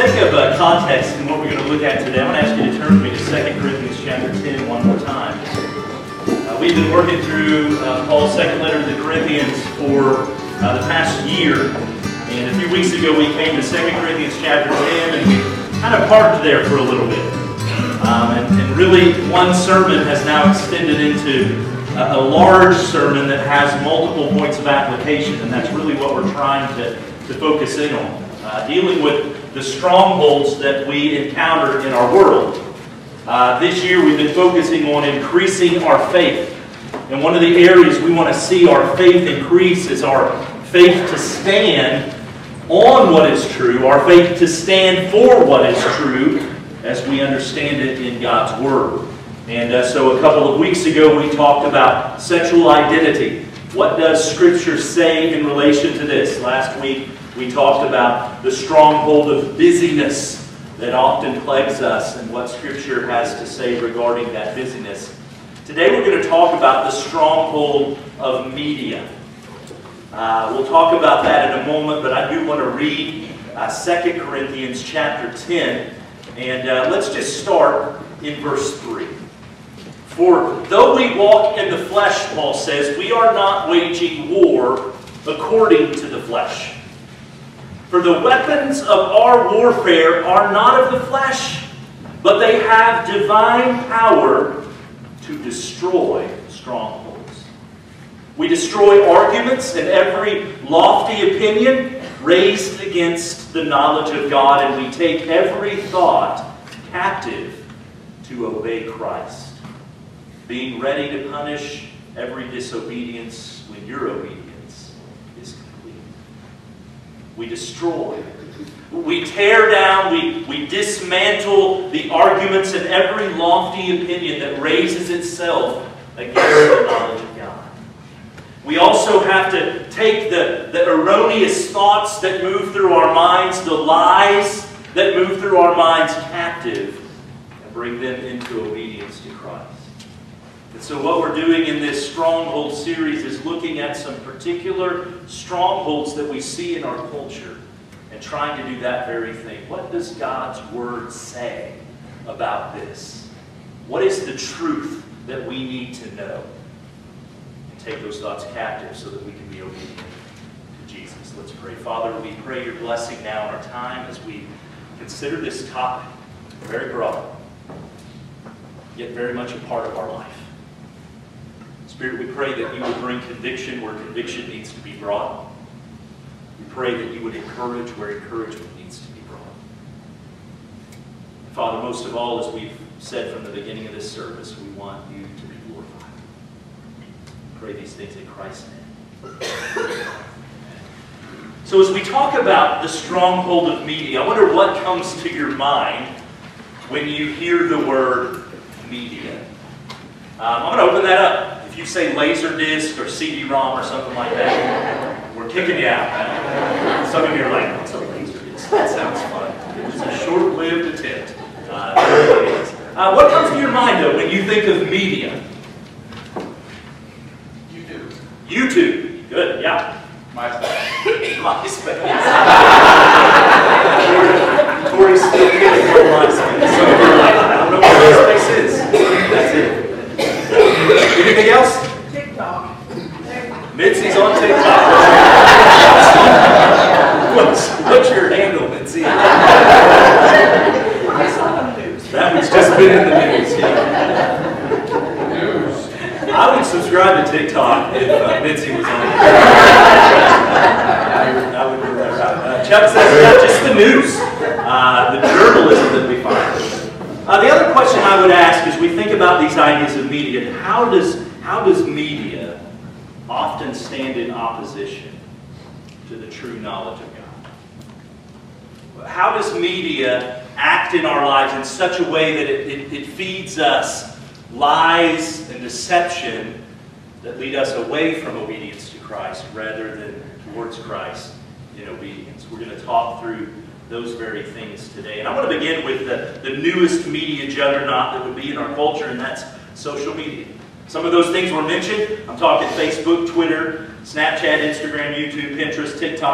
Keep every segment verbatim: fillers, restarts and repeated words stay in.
sake of uh, context in what we're going to look at today, I'm going to ask you to turn with me to Second Corinthians chapter ten one more time. Uh, we've been working through uh, Paul's second letter to the Corinthians for uh, the past year. And a few weeks ago we came to Second Corinthians chapter ten and we kind of parked there for a little bit. Um, and, and really one sermon has now extended into a, a large sermon that has multiple points of application. And that's really what we're trying to, to focus in on. Uh, dealing with the strongholds that we encounter in our world. Uh, this year we've been focusing on increasing our faith. And one of the areas we want to see our faith increase is our faith to stand on what is true, our faith to stand for what is true as we understand it in God's Word. And uh, so a couple of weeks ago we talked about sexual identity. What does Scripture say in relation to this? Last week we talked about the stronghold of busyness that often plagues us and what Scripture has to say regarding that busyness. Today we're going to talk about the stronghold of media. Uh, we'll talk about that in a moment, but I do want to read uh, Second Corinthians chapter ten. And uh, let's just start in verse three. For though we walk in the flesh, Paul says, we are not waging war according to the flesh. For the weapons of our warfare are not of the flesh, but they have divine power to destroy strongholds. We destroy arguments and every lofty opinion raised against the knowledge of God, and we take every thought captive to obey Christ, being ready to punish every disobedience when your obedience is complete. We destroy. We tear down, we, we dismantle the arguments and every lofty opinion that raises itself against the knowledge of God. We also have to take the, the erroneous thoughts that move through our minds, the lies that move through our minds captive, and bring them into obedience to Christ. And so what we're doing in this Stronghold series is looking at some particular strongholds that we see in our culture and trying to do that very thing. What does God's Word say about this? What is the truth that we need to know? Take those thoughts captive so that we can be obedient to Jesus. Let's pray. Father, we pray your blessing now in our time as we consider this topic, very broad, yet very much a part of our life. Spirit, we pray that you would bring conviction where conviction needs to be brought. We pray that you would encourage where encouragement needs to be brought. And Father, most of all, as we've said from the beginning of this service, we want you to be glorified. Pray these things in Christ's name. So as we talk about the stronghold of media, I wonder what comes to your mind when you hear the word media. Um, I'm going to open that up. If you say Laserdisc or C D ROM or something like that, we're kicking you out. Some of you are like, what's a Laserdisc? That sounds fun. It was a short-lived attempt. Uh, uh, what comes to your mind, though, when you think of media? YouTube. Good, yeah. MySpace. MySpace. Tori's still getting from MySpace. Some of you are like, I don't know what MySpace is. That's it. Anything else? TikTok. Mitzi's on TikTok. what's, what's your handle, Mitzi? I saw the news. That one's just been in the news, yeah. I would subscribe to TikTok if uh, Mitzi was on it. I would do that right. Uh, Chuck says not just the news, uh, the journalism that we find. Uh, the other question I would ask as we think about these ideas of media, how does, how does media often stand in opposition to the true knowledge of God? How does media act in our lives in such a way that it, it, it feeds us lies and deception that lead us away from obedience to Christ rather than towards Christ in obedience? We're going to talk through those very things today. And I want to begin with the, the newest media juggernaut that would be in our culture, and that's social media. Some of those things were mentioned. I'm talking Facebook, Twitter, Snapchat, Instagram, YouTube, Pinterest, TikTok.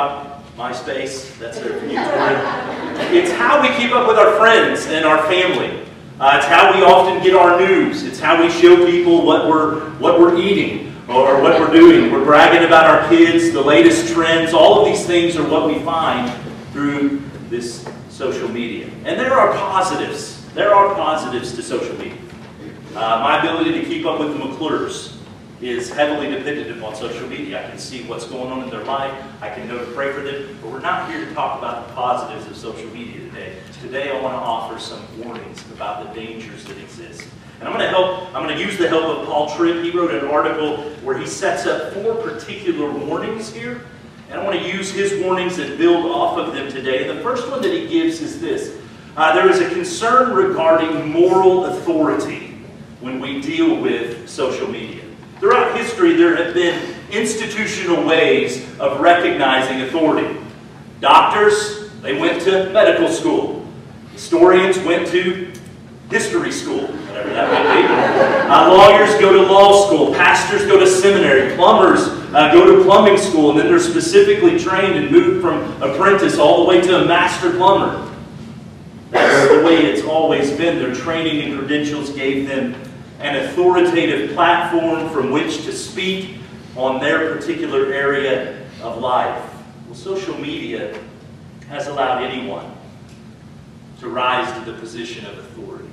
MySpace, that's there for you. It's how we keep up with our friends and our family. Uh, it's how we often get our news. It's how we show people what we're, what we're eating or what we're doing. We're bragging about our kids, the latest trends. All of these things are what we find through this social media. And there are positives. There are positives to social media. Uh, my ability to keep up with the McClures is heavily dependent upon social media. I can see what's going on in their life. I can know to pray for them. But we're not here to talk about the positives of social media today. Today I want to offer some warnings about the dangers that exist. And I'm going to help, I'm going to use the help of Paul Tripp. He wrote an article where he sets up four particular warnings here. And I want to use his warnings and build off of them today. The first one that he gives is this. Uh, there is a concern regarding moral authority when we deal with social media. Throughout history, there have been institutional ways of recognizing authority. Doctors, they went to medical school. Historians went to history school, whatever that might be. Uh, lawyers go to law school. Pastors go to seminary. Plumbers uh, go to plumbing school, and then they're specifically trained and moved from apprentice all the way to a master plumber. That's the way it's always been. Their training and credentials gave them an authoritative platform from which to speak on their particular area of life. Well, social media has allowed anyone to rise to the position of authority.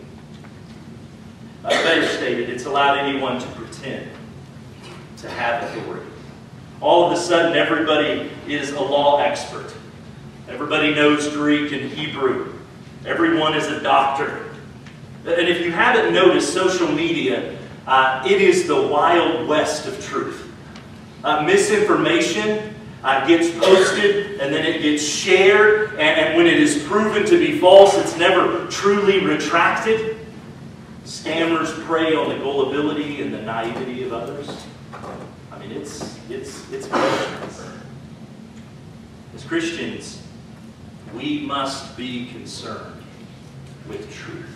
Uh, better stated, it's allowed anyone to pretend to have authority. All of a sudden, everybody is a law expert. Everybody knows Greek and Hebrew. Everyone is a doctor. And if you haven't noticed social media, uh, it is the wild west of truth. Uh, misinformation uh, gets posted and then it gets shared, and, and when it is proven to be false, it's never truly retracted. Scammers prey on the gullibility and the naivety of others. I mean, it's, it's, it's questions. As Christians, we must be concerned with truth.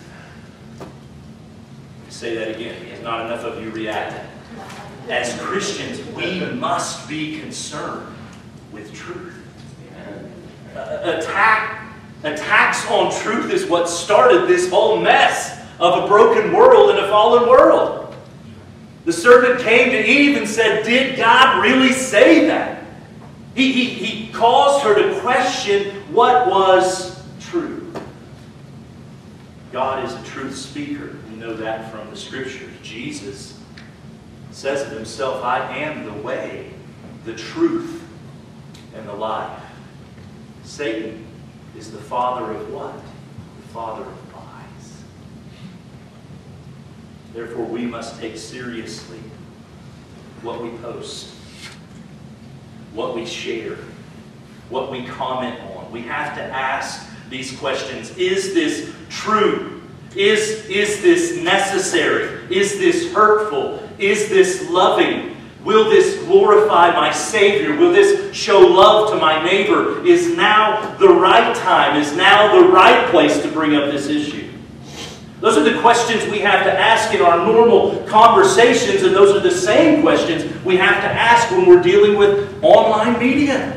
Say that again, because not enough of you reacted. As Christians, we must be concerned with truth. Uh, attack, attacks on truth is what started this whole mess of a broken world and a fallen world. The serpent came to Eve and said, "Did God really say that?" He, he, he caused her to question what was true. God is a truth speaker. We know that from the Scriptures. Jesus says of himself, "I am the way, the truth, and the life." Satan is the father of what? The father of lies. Therefore, we must take seriously what we post, what we share, what we comment on. We have to ask these questions. Is this true? Is, is this necessary? Is this hurtful? Is this loving? Will this glorify my Savior? Will this show love to my neighbor? Is now the right time? Is now the right place to bring up this issue? Those are the questions we have to ask in our normal conversations, and those are the same questions we have to ask when we're dealing with online media.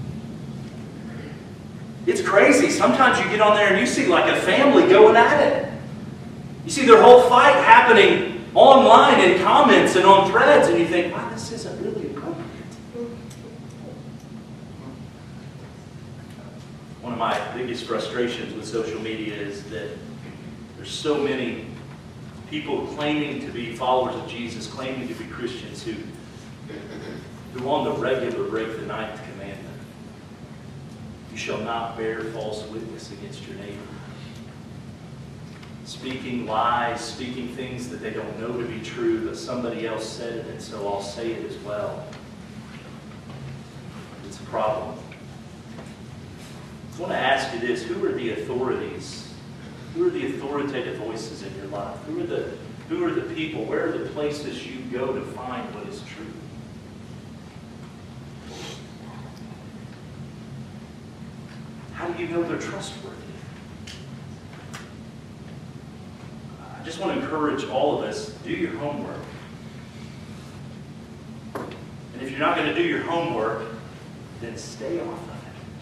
It's crazy. Sometimes you get on there and you see like a family going at it. You see their whole fight happening online in comments and on threads, and you think, wow, this isn't really appropriate. One of my biggest frustrations with social media is that there's so many people claiming to be followers of Jesus, claiming to be Christians, who, who on the regular break the ninth commandment. You shall not bear false witness against your neighbor. Speaking lies, speaking things that they don't know to be true, but somebody else said it, and so I'll say it as well. It's a problem. I want to ask you this: who are the authorities? Who are the authoritative voices in your life? Who are the who are the people? Where are the places you go to find what is true? How do you know they're trustworthy? I just want to encourage all of us, do your homework. And if you're not going to do your homework, then stay off of it.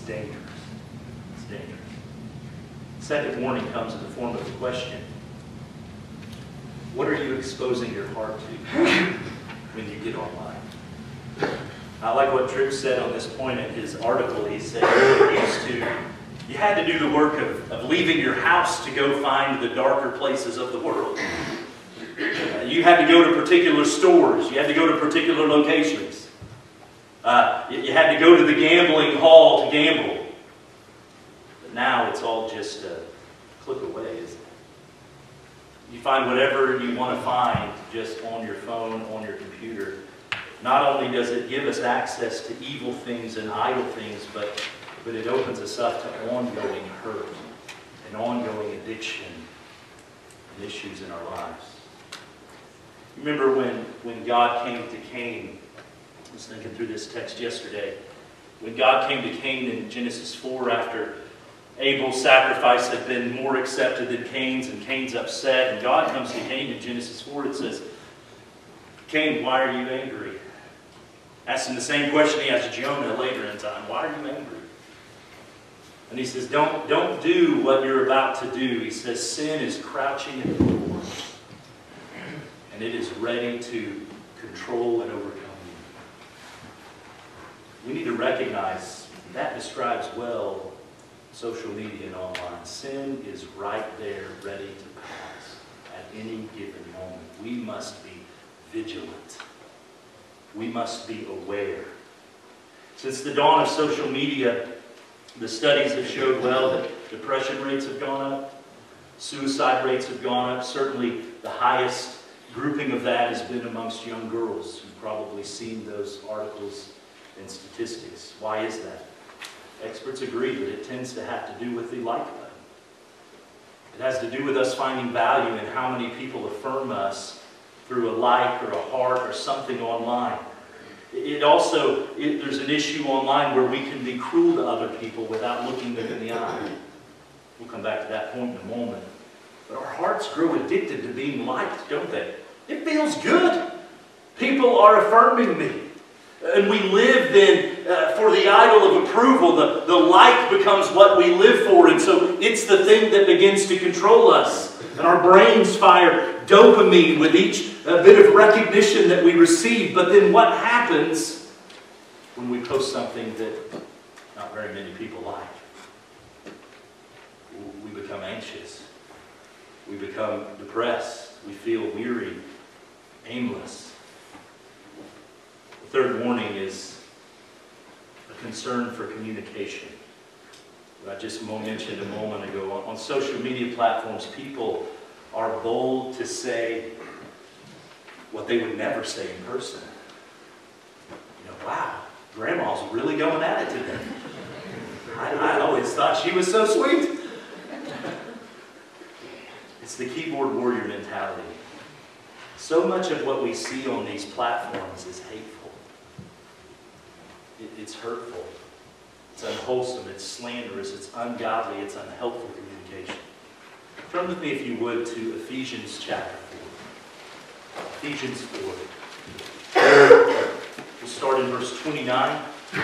dangerous. It's dangerous. Second warning comes in the form of a question. What are you exposing your heart to when you get online? I like what Tripp said on this point in his article. He said you used to, you had to do the work of, of leaving your house to go find the darker places of the world. Uh, you had to go to particular stores. You had to go to particular locations. Uh, you, you had to go to the gambling hall to gamble. But now it's all just a click away, isn't it? You find whatever you want to find just on your phone, on your computer. Not only does it give us access to evil things and idle things, but, but it opens us up to ongoing hurt and ongoing addiction and issues in our lives. Remember when, when God came to Cain? I was thinking through this text yesterday. When God came to Cain in Genesis four after Abel's sacrifice had been more accepted than Cain's, and Cain's upset, and God comes to Cain in Genesis four, it says, Cain, why are you angry? Asks him the same question he asked Jonah later in time. Why are you angry? And he says, don't, don't do what you're about to do. He says, sin is crouching at the door, and it is ready to control and overcome you. We need to recognize that describes well social media and online. Sin is right there, ready to pass at any given moment. We must be vigilant. We must be aware. Since the dawn of social media, the studies have showed well that depression rates have gone up, suicide rates have gone up. Certainly the highest grouping of that has been amongst young girls. You've probably seen those articles and statistics. Why is that? Experts agree that it tends to have to do with the like button. It has to do with us finding value in how many people affirm us through a like or a heart or something online. It also, it, there's an issue online where we can be cruel to other people without looking them in the eye. We'll come back to that point in a moment. But our hearts grow addicted to being liked, don't they? It feels good. People are affirming me. And we live then uh, for the idol of approval. The, the like becomes what we live for. And so it's the thing that begins to control us. And our brains fire dopamine with each uh, bit of recognition that we receive. But then what happens when we post something that not very many people like? We become anxious. We become depressed. We feel weary, aimless. The third warning is a concern for communication. What I just mentioned a moment ago. On, on social media platforms, people are bold to say what they would never say in person. You know, wow, Grandma's really going at it today. I, I always thought she was so sweet. It's the keyboard warrior mentality. So much of what we see on these platforms is hateful. It, it's hurtful. It's unwholesome. It's slanderous. It's ungodly. It's unhelpful communication. Turn with me, if you would, to Ephesians chapter four. Ephesians four. We'll start in verse twenty-nine.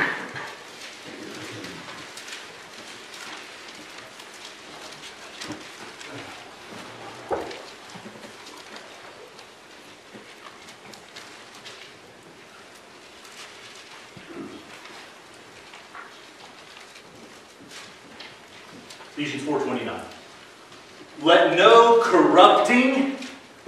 Ephesians four twenty-nine. Let no corrupting,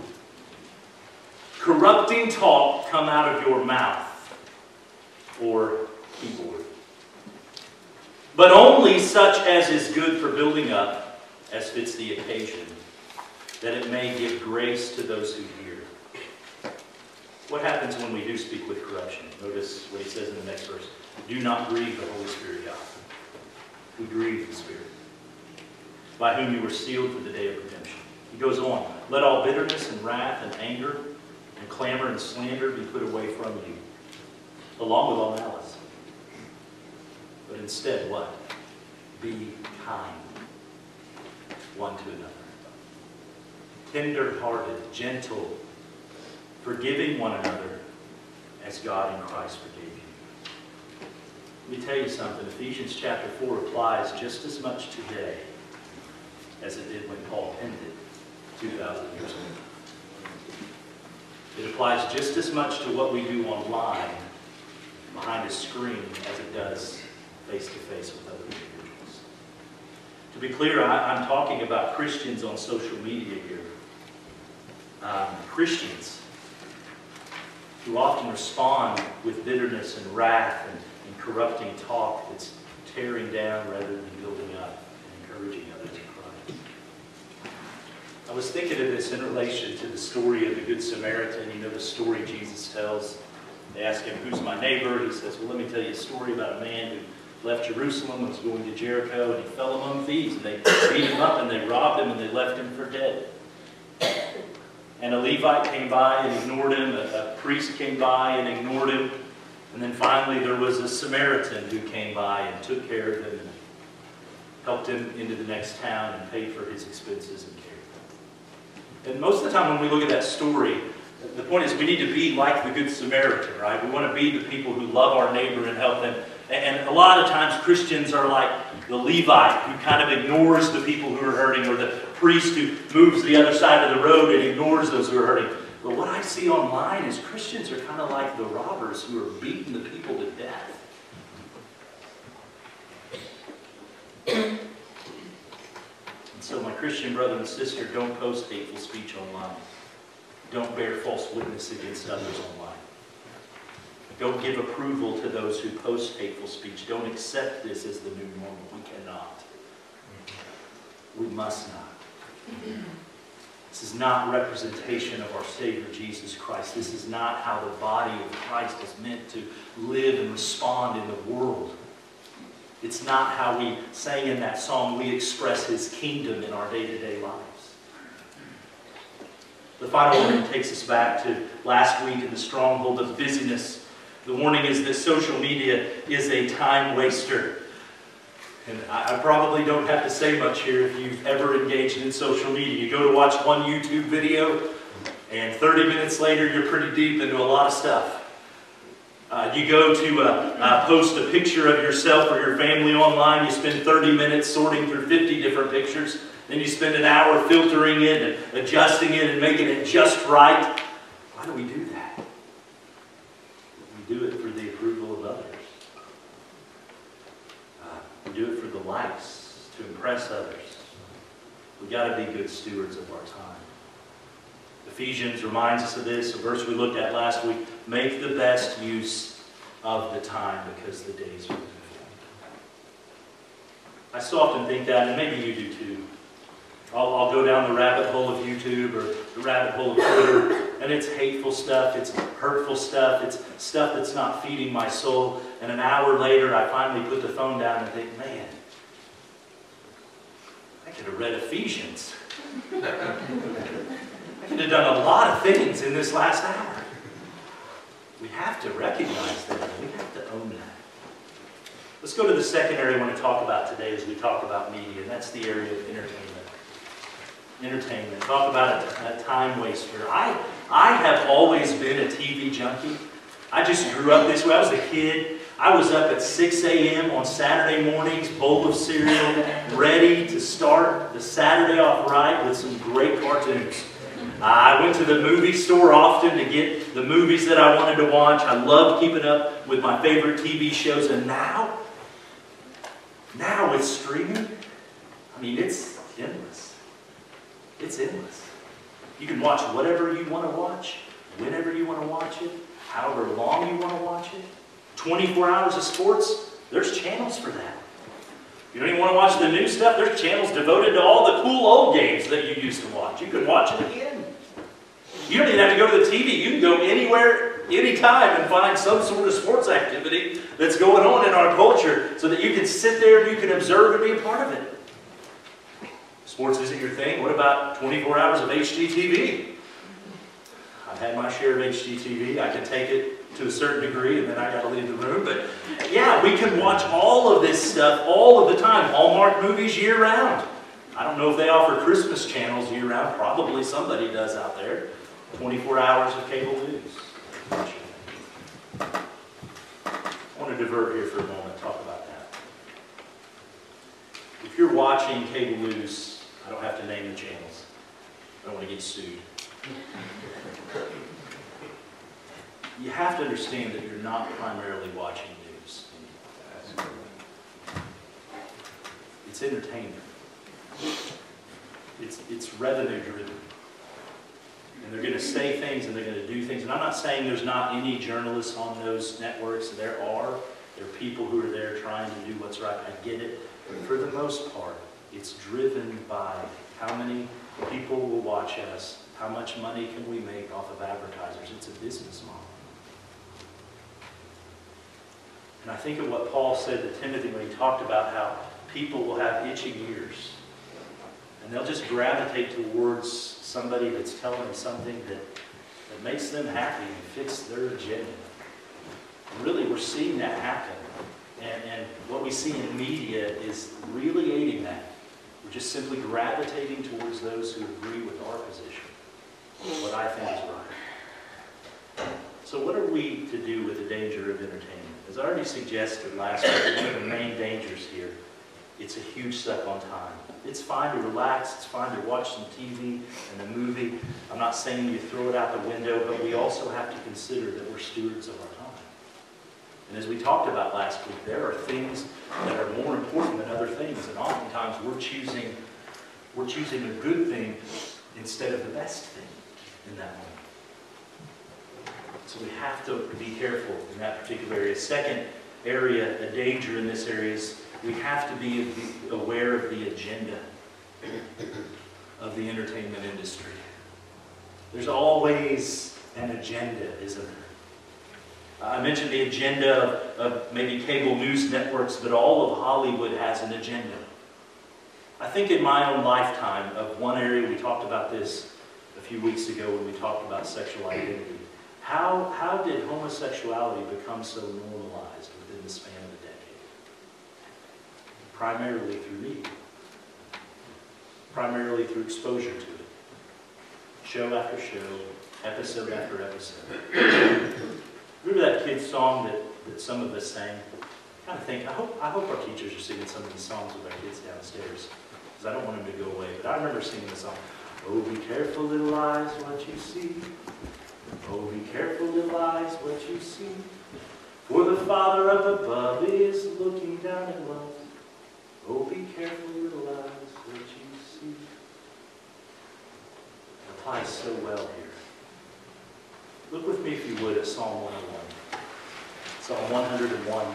corrupting talk come out of your mouth or keyboard, but only such as is good for building up, as fits the occasion, that it may give grace to those who hear. What happens when we do speak with corruption? Notice what he says in the next verse. Do not grieve the Holy Spirit of God. We grieve the Spirit, by whom you were sealed for the day of redemption. He goes on. Let all bitterness and wrath and anger and clamor and slander be put away from you, along with all malice. But instead, what? Be kind one to another. Tender-hearted, gentle, forgiving one another as God in Christ forgave you. Let me tell you something. Ephesians chapter four applies just as much today as it did when Paul penned it two thousand years ago. It applies just as much to what we do online behind a screen as it does face-to-face with other individuals. To be clear, I, I'm talking about Christians on social media here. Um, Christians who often respond with bitterness and wrath and, and corrupting talk that's tearing down rather than building up and encouraging others in Christ. I was thinking of this in relation to the story of the Good Samaritan. You know the story Jesus tells. They ask him, who's my neighbor? He says, well, let me tell you a story about a man who left Jerusalem and was going to Jericho, and he fell among thieves, and they beat him up, and they robbed him, and they left him for dead. And a Levite came by and ignored him, a, a priest came by and ignored him, and then finally there was a Samaritan who came by and took care of him and helped him into the next town and paid for his expenses and cared for him. And most of the time when we look at that story, the point is we need to be like the Good Samaritan, right? We want to be the people who love our neighbor and help them. And a lot of times Christians are like the Levite who kind of ignores the people who are hurting, or the priest who moves to the other side of the road and ignores those who are hurting. But what I see online is Christians are kind of like the robbers who are beating the people to death. And so my Christian brother and sister, don't post hateful speech online. Don't bear false witness against others online. Don't give approval to those who post hateful speech. Don't accept this as the new normal. We cannot. We must not. This is not representation of our Savior Jesus Christ. This is not how the body of Christ is meant to live and respond in the world. It's not how we sang in that song, we express His kingdom in our day-to-day lives. The final warning takes us back to last week in the stronghold of busyness. The warning is that social media is a time waster. And I probably don't have to say much here if you've ever engaged in social media. You go to watch one YouTube video, and thirty minutes later you're pretty deep into a lot of stuff. Uh, you go to uh, uh, post a picture of yourself or your family online, you spend thirty minutes sorting through fifty different pictures. Then you spend an hour filtering it and adjusting it and making it just right. Why do we do that? We do it for the approval of others. Uh, we do it for the likes, to impress others. We've got to be good stewards of our time. Ephesians reminds us of this, a verse we looked at last week. Make the best use of the time because the days are evil. I so often think that, and maybe you do too. I'll, I'll go down the rabbit hole of YouTube or the rabbit hole of Twitter, and it's hateful stuff, it's hurtful stuff, it's stuff that's not feeding my soul. And an hour later, I finally put the phone down and think, man, I could have read Ephesians. I could have done a lot of things in this last hour. We have to recognize that. We have to own that. Let's go to the second area I want to talk about today as we talk about media, and that's the area of entertainment. Entertainment. Talk about a, a time waster. I, I have always been a T V junkie. I just grew up this way. I was a kid. I was up at six A M on Saturday mornings, bowl of cereal, ready to start the Saturday off right with some great cartoons. Uh, I went to the movie store often to get the movies that I wanted to watch. I loved keeping up with my favorite T V shows. And now, now with streaming, I mean, it's endless. It's endless. You can watch whatever you want to watch, whenever you want to watch it, however long you want to watch it. twenty-four hours of sports, there's channels for that. You don't even want to watch the new stuff, there's channels devoted to all the cool old games that you used to watch. You can watch it again. You don't even have to go to the T V. You can go anywhere, anytime, and find some sort of sports activity that's going on in our culture so that you can sit there and you can observe and be a part of it. Sports isn't your thing. What about twenty-four hours of H G T V? I've had my share of H G T V. I can take it to a certain degree and then I got to leave the room. But yeah, we can watch all of this stuff all of the time. Hallmark movies year round. I don't know if they offer Christmas channels year round. Probably somebody does out there. twenty-four hours of cable news. I want I want to divert here for a moment and talk about that. If you're watching cable news, I don't have to name the channels. I don't want to get sued. You have to understand that you're not primarily watching news. It's entertainment. It's, it's revenue driven. And they're going to say things and they're going to do things. And I'm not saying there's not any journalists on those networks. There are. There are people who are there trying to do what's right. I get it. But for the most part, it's driven by how many people will watch us, how much money can we make off of advertisers. It's a business model. And I think of what Paul said to Timothy when he talked about how people will have itching ears. And they'll just gravitate towards somebody that's telling them something that, that makes them happy and fits their agenda. And really, we're seeing that happen. And, and what we see in media is really aiding that. We're just simply gravitating towards those who agree with our position, what I think is right. So what are we to do with the danger of entertainment? As I already suggested last week, one of the main dangers here, it's a huge suck on time. It's fine to relax, it's fine to watch some T V and a movie. I'm not saying you throw it out the window, but we also have to consider that we're stewards of our time. And as we talked about last week, there are things that are more important than other things, and oftentimes we're choosing, we're choosing a good thing instead of the best thing in that moment. So we have to be careful in that particular area. Second area, a danger in this area is we have to be aware of the agenda of the entertainment industry. There's always an agenda, isn't there? I mentioned the agenda of, of maybe cable news networks, but all of Hollywood has an agenda. I think in my own lifetime of one area, we talked about this a few weeks ago when we talked about sexual identity. How, how did homosexuality become so normalized within the span of a decade? Primarily through media. Primarily through exposure to it. Show after show, episode after episode. Remember that kid's song that, that some of us sang? I kind of think, I hope, I hope our teachers are singing some of these songs with our kids downstairs. Because I don't want them to go away. But I remember singing the song, oh, be careful, little eyes, what you see. Oh, be careful, little eyes, what you see. For the Father up above is looking down in love. Oh, be careful, little eyes, what you see. It applies so well here. Look with me, if you would, at Psalm one oh one. Psalm one hundred and one.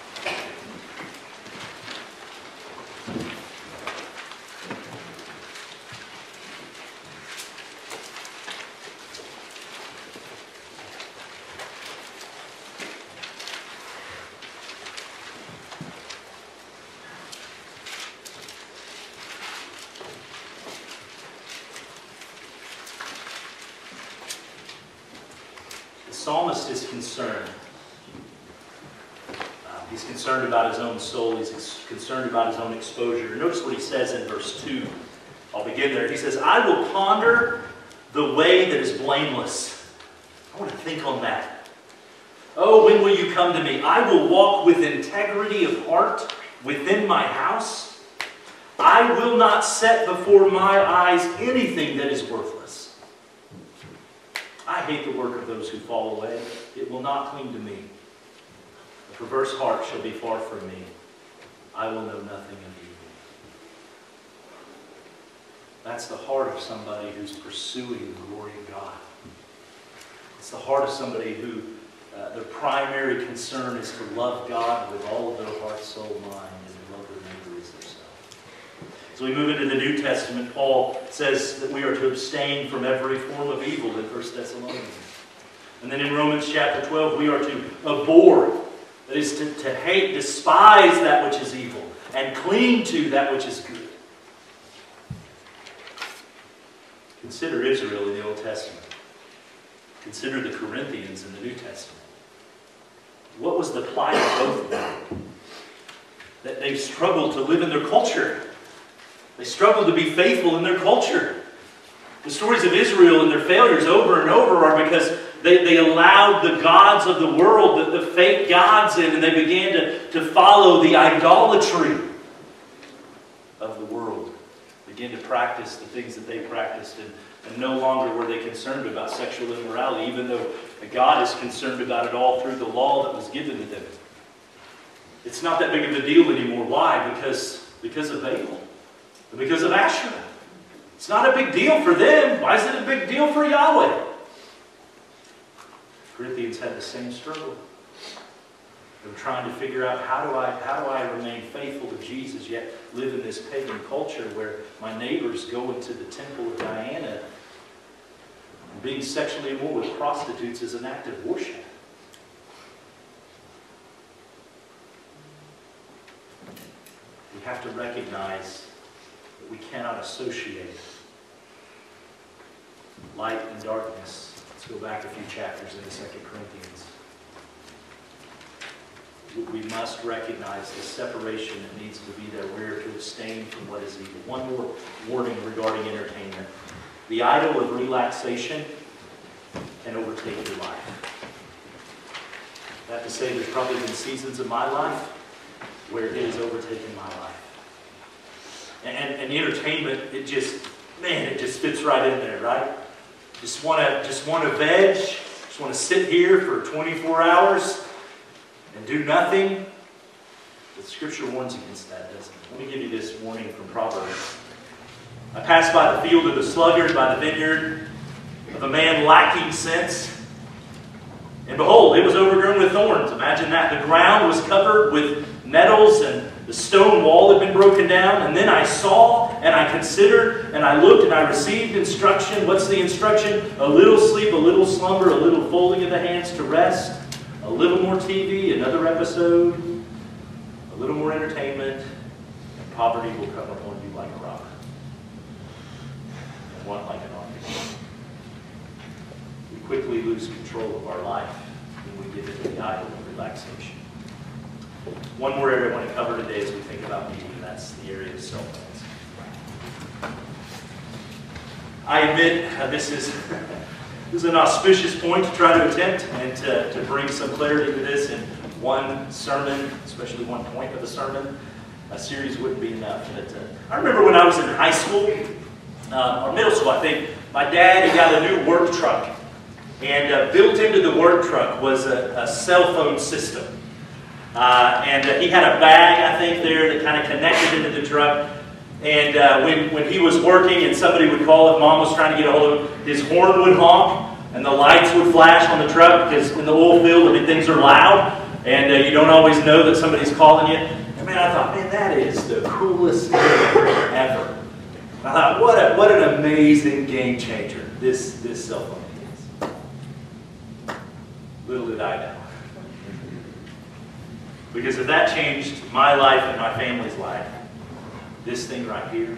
The psalmist is concerned. Uh, he's concerned about his own soul. He's concerned about his own exposure. Notice what he says in verse two. I'll begin there. He says, I will ponder the way that is blameless. I want to think on that. Oh, when will you come to me? I will walk with integrity of heart within my house. I will not set before my eyes anything that is worthless. I hate the work of those who fall away. It will not cling to me. A perverse heart shall be far from me. I will know nothing of evil. That's the heart of somebody who's pursuing the glory of God. It's the heart of somebody who uh, their primary concern is to love God with all of their heart, soul, mind, and to love their neighbor as themselves. So we move into the New Testament. Paul says that we are to abstain from every form of evil in First Thessalonians. And then in Romans chapter twelve, we are to abhor, that is to, to hate, despise that which is evil, and cling to that which is good. Consider Israel in the Old Testament. Consider the Corinthians in the New Testament. What was the plight of both of them? That they struggled to live in their culture. They struggled to be faithful in their culture. The stories of Israel and their failures over and over are because They, they allowed the gods of the world, the, the fake gods in, and they began to, to follow the idolatry of the world. Began to practice the things that they practiced, and, and no longer were they concerned about sexual immorality, even though God is concerned about it all through the law that was given to them. It's not that big of a deal anymore. Why? Because, because of Baal. Because of Asherah. It's not a big deal for them. Why is it a big deal for Yahweh? Corinthians had the same struggle. They were trying to figure out, how do I, how do I remain faithful to Jesus, yet live in this pagan culture where my neighbors go into the temple of Diana, and being sexually immoral with prostitutes is an act of worship. We have to recognize that we cannot associate light and darkness. Let's go back a few chapters into Second Corinthians. We must recognize the separation that needs to be there. We're to abstain from what is evil. One more warning regarding entertainment. The idol of relaxation can overtake your life. I have to say there's probably been seasons of my life where it has overtaken my life. And, and, and entertainment, it just, man, it just fits right in there, right? Just want to just want to veg, just want to sit here for twenty-four hours and do nothing. The Scripture warns against that, doesn't it? Let me give you this warning from Proverbs. I passed by the field of the sluggard, by the vineyard of a man lacking sense. And behold, it was overgrown with thorns. Imagine that. The ground was covered with nettles, and the stone wall had been broken down. And then I saw, and I considered, and I looked, and I received instruction. What's the instruction? A little sleep, a little slumber, a little folding of the hands to rest, a little more T V, another episode, a little more entertainment, and poverty will come upon you like a rock, and want like an army. We quickly lose control of our life when we give it to the idol of relaxation. One more area I want to cover today as we think about media, and that's the area of cell phones. I admit uh, this is this is an auspicious point to try to attempt and to, to bring some clarity to this in one sermon, especially one point of a sermon. A series wouldn't be enough. But uh, I remember when I was in high school, uh, or middle school, I think, my dad, he got a new work truck. And uh, built into the work truck was a, a cell phone system. Uh, and uh, he had a bag, I think, there that kind of connected into the truck. And uh, when, when he was working and somebody would call, if Mom was trying to get a hold of him, his horn would honk and the lights would flash on the truck, because in the oil field, I mean, things are loud and uh, you don't always know that somebody's calling you. And man, I thought, man, that is the coolest thing ever. I thought, what, a, what an amazing game changer this, this cell phone is. Little did I know. Because if that changed my life and my family's life, this thing right here,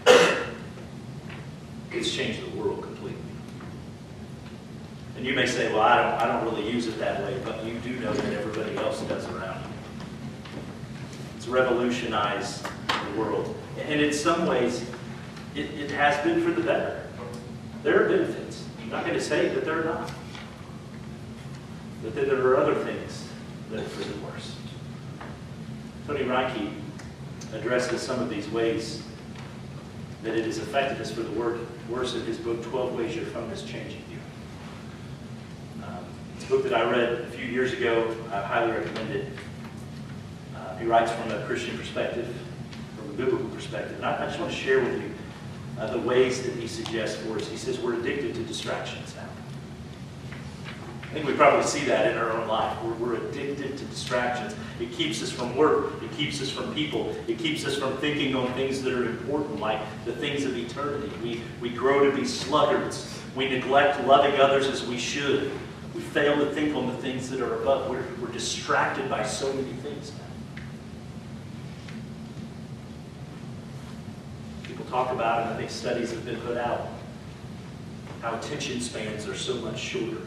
it's changed the world completely. And you may say, well, I don't, I don't really use it that way, but you do know that everybody else does around you. It's revolutionized the world. And in some ways, it, it has been for the better. There are benefits. I'm not going to say that there are not. But then there are other things that are for the worse. Tony Reinke addresses some of these ways that it has affected us for the worse in his book, twelve Ways Your Phone is Changing You. Um, it's a book that I read a few years ago. I highly recommend it. Uh, he writes from a Christian perspective, from a biblical perspective. And I, I just want to share with you uh, the ways that he suggests for us. He says we're addicted to distractions now. I think we probably see that in our own life. We're, we're addicted to distractions. It keeps us from work. It keeps us from people. It keeps us from thinking on things that are important, like the things of eternity. We, we grow to be sluggards. We neglect loving others as we should. We fail to think on the things that are above. We're, we're distracted by so many things now. People talk about, and I think studies have been put out, how attention spans are so much shorter.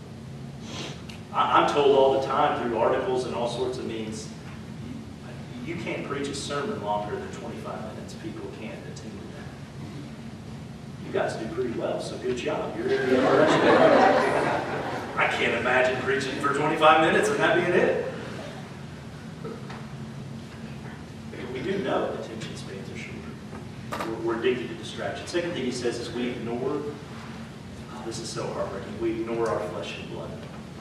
I'm told all the time through articles and all sorts of means, you can't preach a sermon longer than twenty-five minutes. People can't attend to that. You guys do pretty well, so good job. You're in the right. I can't imagine preaching for twenty-five minutes and that being it. We do know attention spans are short. We're, we're addicted to distraction. Second thing he says is we ignore, oh, this is so heartbreaking, we ignore our flesh and blood.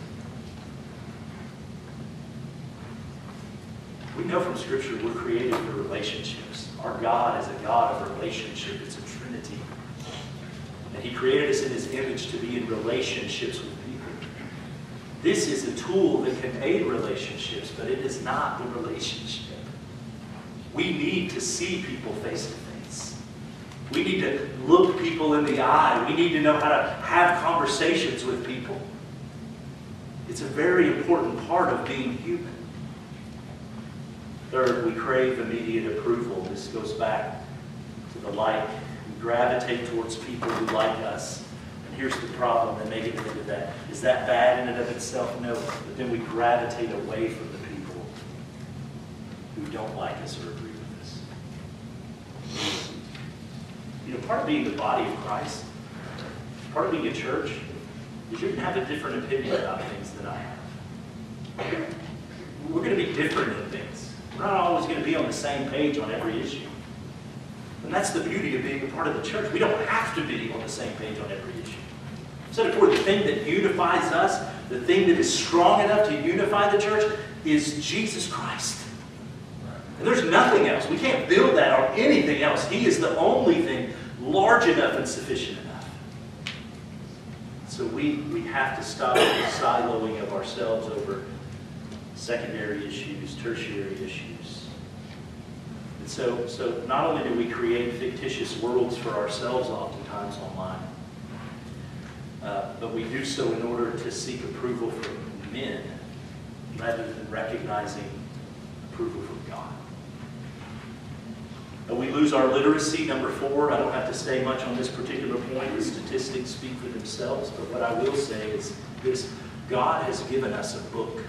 We know from Scripture we're created for relationships. Our God is a God of relationship. It's a Trinity. And He created us in His image to be in relationships with people. This is a tool that can aid relationships, but it is not the relationship. We need to see people face to face. We need to look people in the eye. We need to know how to have conversations with people. It's a very important part of being human. Third, we crave immediate approval. This goes back to the like. We gravitate towards people who like us. And here's the problem that may get into that. Is that bad in and of itself? No. But then we gravitate away from the people who don't like us or agree with us. You know, part of being the body of Christ, part of being a church, is you're going to have a different opinion about things than I have. We're going to be different in things. We're not always going to be on the same page on every issue. And that's the beauty of being a part of the church. We don't have to be on the same page on every issue. I've said it before, the thing that unifies us, the thing that is strong enough to unify the church, is Jesus Christ. And there's nothing else. We can't build that on anything else. He is the only thing large enough and sufficient enough. So we, we have to stop the siloing of ourselves over secondary issues, tertiary issues. And so, so not only do we create fictitious worlds for ourselves oftentimes online, uh, but we do so in order to seek approval from men rather than recognizing approval from God. Uh, we lose our literacy, number four. I don't have to say much on this particular point. The statistics speak for themselves, but what I will say is this: God has given us a book.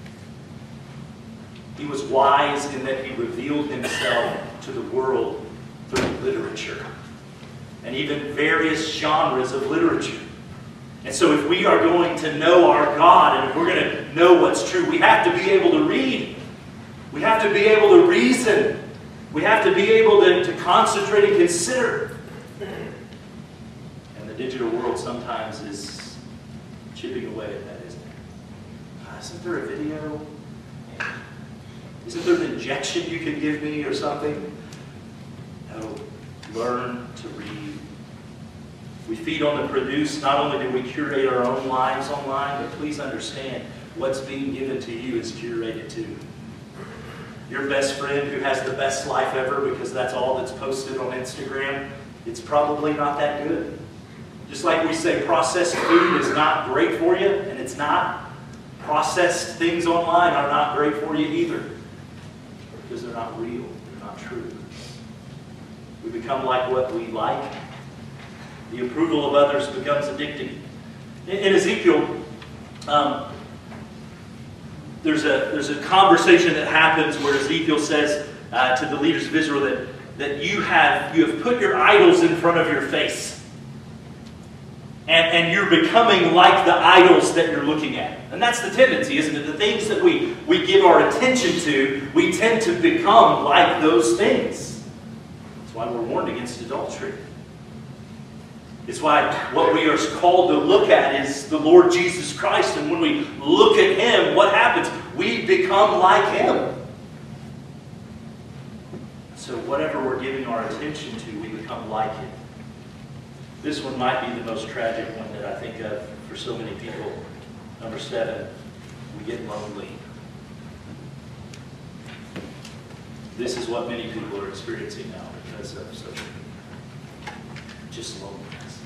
He was wise in that He revealed Himself to the world through literature and even various genres of literature. And so if we are going to know our God and if we're going to know what's true, we have to be able to read. We have to be able to reason. We have to be able to, to concentrate and consider. And the digital world sometimes is chipping away at that, isn't it? Uh, isn't there a video? Isn't there an injection you can give me or something? No. Learn to read. We feed on the produce. Not only do we curate our own lives online, but please understand what's being given to you is curated too. Your best friend who has the best life ever because that's all that's posted on Instagram, it's probably not that good. Just like we say processed food is not great for you, and it's not. Processed things online are not great for you either. Because they're not real, they're not true. We become like what we like. The approval of others becomes addicting. In, in Ezekiel, um, there's a there's a conversation that happens where Ezekiel says uh, to the leaders of Israel that that you have you have put your idols in front of your face, and and you're becoming like the idols that you're looking at. And that's the tendency, isn't it? The things that we, we give our attention to, we tend to become like those things. That's why we're warned against adultery. It's why what we are called to look at is the Lord Jesus Christ. And when we look at Him, what happens? We become like Him. So whatever we're giving our attention to, we become like Him. This one might be the most tragic one that I think of for so many people. Number seven, we get lonely. This is what many people are experiencing now because of social media. Just loneliness.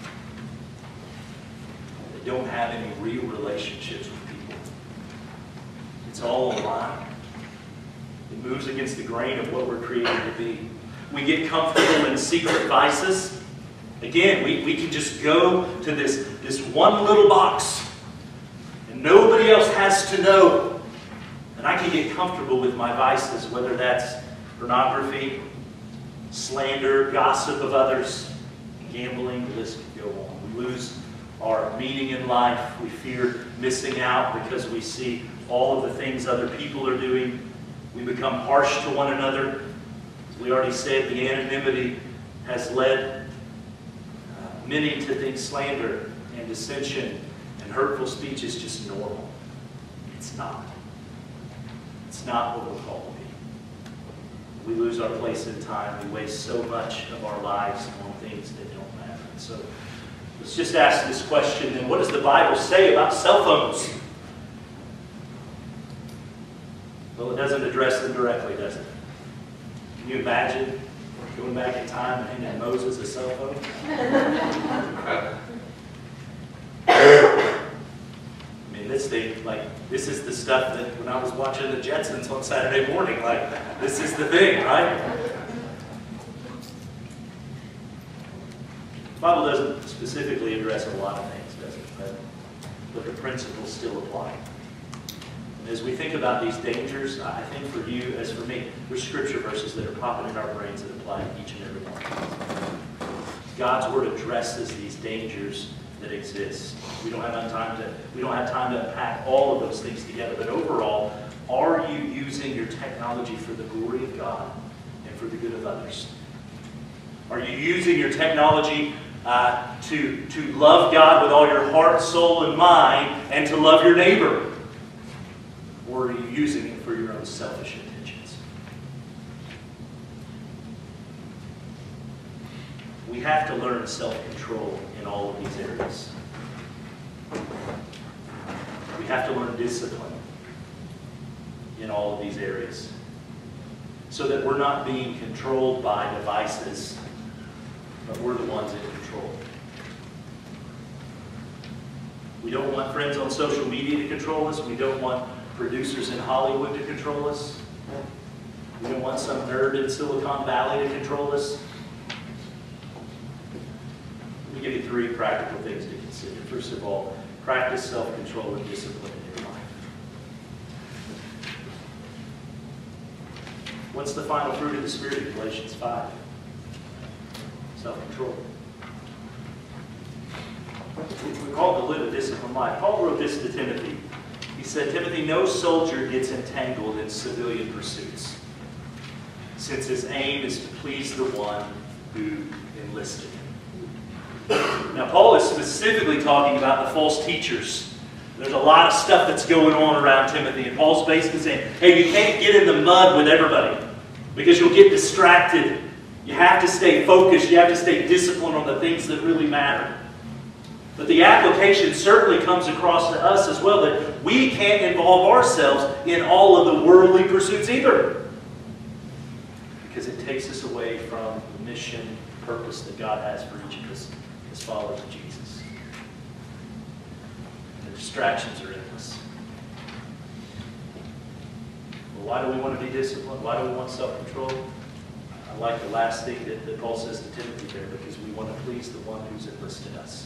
They don't have any real relationships with people. It's all online. It moves against the grain of what we're created to be. We get comfortable in secret vices. Again, we, we can just go to this, this one little box. Nobody else has to know. And I can get comfortable with my vices, whether that's pornography, slander, gossip of others, gambling, the list could go on. We lose our meaning in life. We fear missing out because we see all of the things other people are doing. We become harsh to one another. As we already said, the anonymity has led uh, many to think slander and dissension and hurtful speech is just normal. It's not. It's not what we're called to be. We lose our place in time. We waste so much of our lives on things that don't matter. And so let's just ask this question then. What does the Bible say about cell phones? Well, it doesn't address them directly, does it? Can you imagine going back in time and handing Moses a cell phone? I mean, this thing, like, this is the stuff that when I was watching the Jetsons on Saturday morning, like, this is the thing, right? The Bible doesn't specifically address a lot of things, does it? But, but the principles still apply. And as we think about these dangers, I think for you, as for me, there's scripture verses that are popping in our brains that apply to each and every one. God's Word addresses these dangers that exist. We don't have time to we don't have time to unpack all of those things together. But overall, are you using your technology for the glory of God and for the good of others? Are you using your technology uh, to to love God with all your heart, soul, and mind, and to love your neighbor? Or are you using it for your own selfish intentions? We have to learn self-control in all of these areas. We have to learn discipline in all of these areas so that we're not being controlled by devices, but we're the ones in control. We don't want friends on social media to control us. We don't want producers in Hollywood to control us. We don't want some nerd in Silicon Valley to control us. Let me give you three practical things to consider. First of all, practice self-control and discipline in your life. What's the final fruit of the Spirit in Galatians five? Self-control. We're called to live a disciplined life. Paul wrote this to Timothy. He said, Timothy, no soldier gets entangled in civilian pursuits, since his aim is to please the one who enlisted him. Now, Paul is specifically talking about the false teachers. There's a lot of stuff that's going on around Timothy, and Paul's basically saying, hey, you can't get in the mud with everybody, because you'll get distracted. You have to stay focused. You have to stay disciplined on the things that really matter. But the application certainly comes across to us as well, that we can't involve ourselves in all of the worldly pursuits either. Because it takes us away from the mission, purpose that God has for each of us as followers of Jesus. And the distractions are endless. Well, why do we want to be disciplined? Why do we want self-control? I like the last thing that, that Paul says to Timothy there, because we want to please the one who's enlisted us.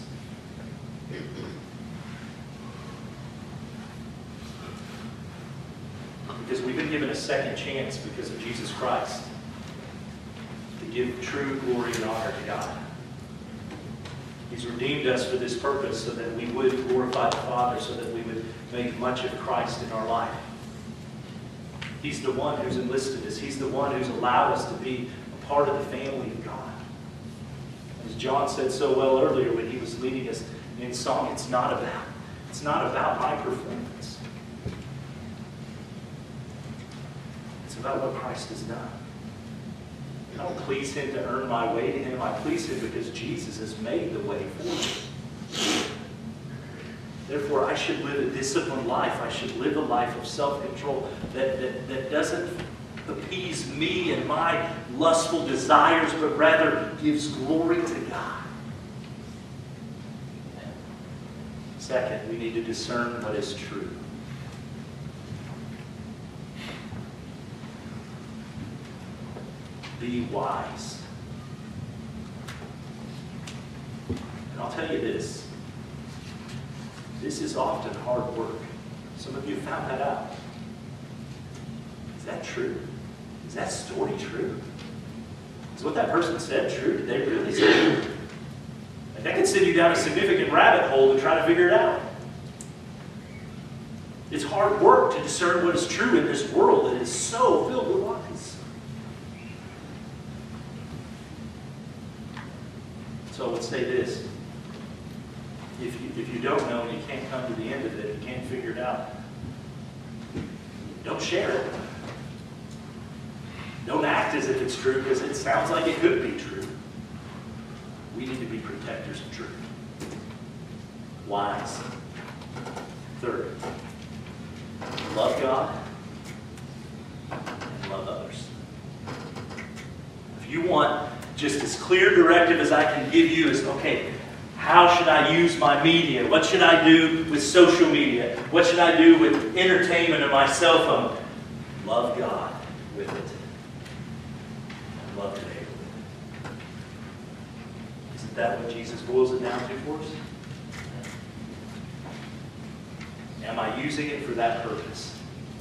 Because we've been given a second chance because of Jesus Christ to give true glory and honor to God. He's redeemed us for this purpose so that we would glorify the Father, so that we would make much of Christ in our life. He's the one who's enlisted us. He's the one who's allowed us to be a part of the family of God. As John said so well earlier when he was leading us in song, it's not about, it's not about my performance. It's about what Christ has done. I don't please Him to earn my way to Him. I please Him because Jesus has made the way for me. Therefore, I should live a disciplined life. I should live a life of self-control that, that, that doesn't appease me and my lustful desires, but rather gives glory to God. Second, we need to discern what is true. Be wise. And I'll tell you this. This is often hard work. Some of you found that out. Is that true? Is that story true? Is what that person said true? Did they really say true? And that can send you down a significant rabbit hole to try to figure it out. It's hard work to discern what is true in this world that is so filled with lies. So I would say this. If you, if you don't know and you can't come to the end of it, you can't figure it out, don't share it. Don't act as if it's true because it sounds like it could be true. We need to be protectors of truth. Wise. Third, love God and love others. If you want just as clear directive as I can give you is, okay, how should I use my media? What should I do with social media? What should I do with entertainment on my cell phone? Love God with it. And love your neighbor with it. Isn't that what Jesus boils it down to for us? Am I using it for that purpose?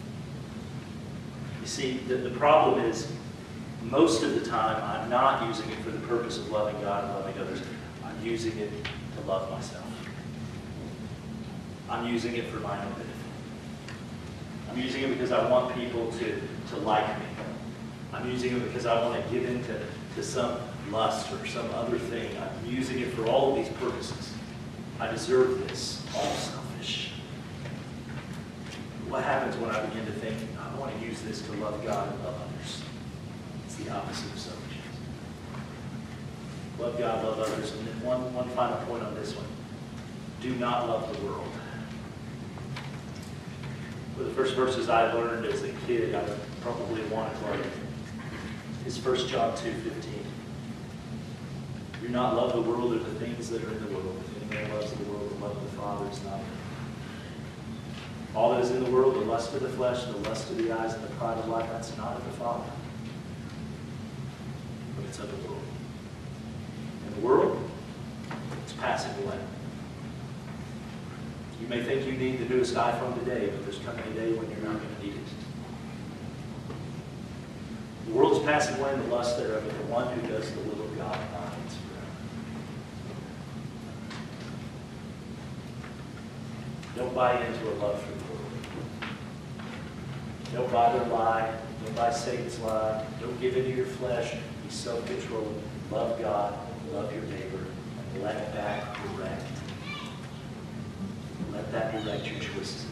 You see, the, the problem is, most of the time, I'm not using it for the purpose of loving God and loving others. I'm using it to love myself. I'm using it for my own benefit. I'm using it because I want people to, to like me. I'm using it because I want to give in to, to some lust or some other thing. I'm using it for all of these purposes. I deserve this. All selfish. What happens when I begin to think, I want to use this to love God and love others? It's the opposite of selfishness. Love God, love others. And then one, one final point on this one. Do not love the world. One of the first verses I learned as a kid, I probably wanted to learn, is First John two fifteen. Do not love the world or the things that are in the world. If anyone loves the world, the love of the Father is not in him. All that is in the world, the lust of the flesh, the lust of the eyes, and the pride of life, that's not of the Father, but it's of the world. And the world, it's passing away. You may think you need the newest iPhone today, but there's coming a day when you're not going to need it. The world is passing away in the lust thereof, but the one who does the will of God abides forever. Don't buy into a love for the world. Don't buy their lie. Don't buy Satan's lie. Don't give into your flesh. Be self-controlled. Love God. Love your neighbor. And let that direct. Let that direct your choices.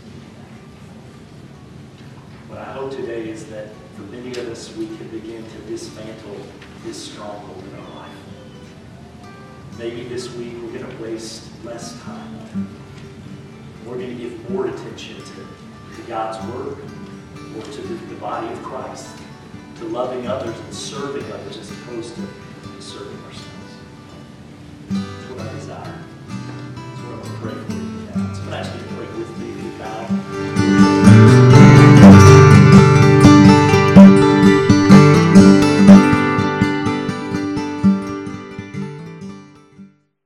What I hope today is that for many of us, we can begin to dismantle this stronghold in our life. Maybe this week we're going to waste less time. We're going to give more attention to, to God's Word, or to the, the body of Christ, to loving others and serving others as opposed to